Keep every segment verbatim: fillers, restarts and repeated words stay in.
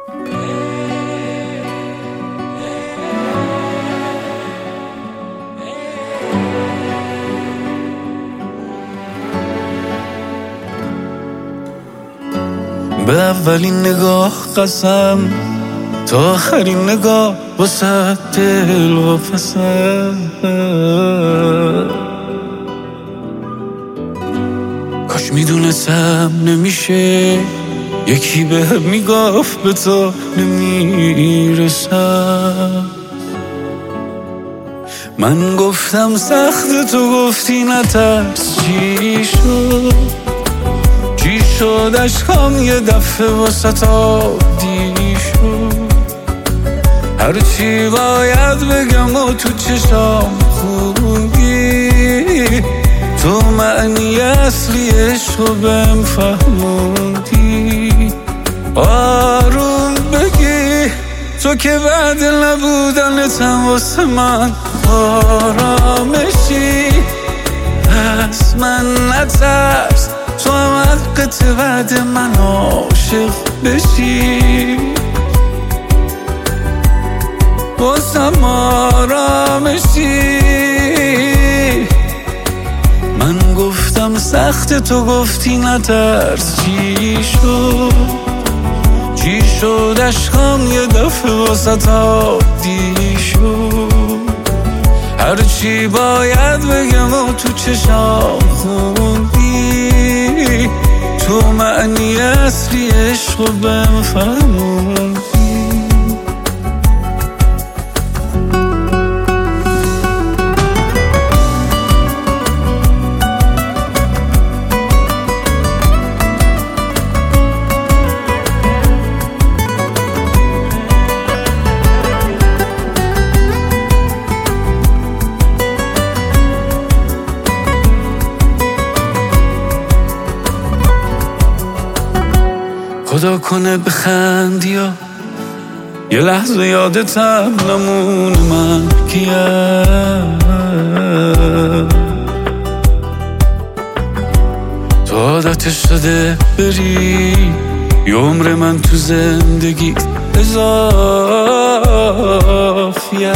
به اولین نگاه قسم تا آخرین نگاه واسه دل و پسم، کاش میدونستم نمیشه یکی به هم میگفت به تو نمیرسم. من گفتم سخت، تو گفتی نترس. چی شد چی شد عشقام یه دفعه واسه عادی شد. هرچی باید بگم و تو چشام خوندی، تو معنی اصلی عشقو بهم فهموندی. آروم بگی تو که بعد نبودنتم واسه من آرامشی. از من نترس، تو هم حقت بعد من عاشق بشی. واسم آرامشی. من گفتم سخت، تو گفتی نترس. چی شد چی شد عشقام یه دفعه واسه عادی شد. هرچی باید بگم و تو چشام خوندی، تو معنی اصلی عشقو بهم فهموندی. خدا کنه بخندی یا یه لحظه یادتم نمونه من کیم. تو عادتش شده بری یه عمر من تو زندگی اضافیه.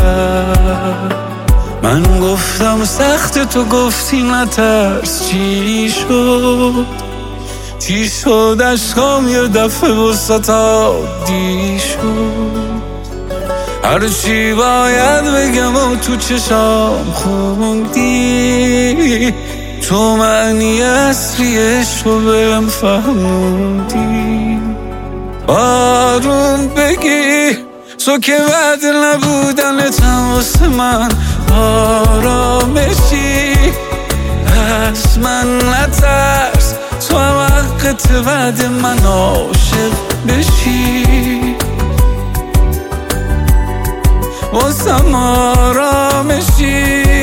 من گفتم سخت، تو گفتی نترس. چی شد چی شد عشقام یه دفعه وسط عادی شد. هرچی باید بگم و تو چشام خوندی، تو معنی اصلی عشقو بهم فهموندی. آروم بگی تو که بعد نبودنتم واسه من آرامشی. از من نترس، تو هم حقت بعد من عاشق بشی. واسم آرامشی.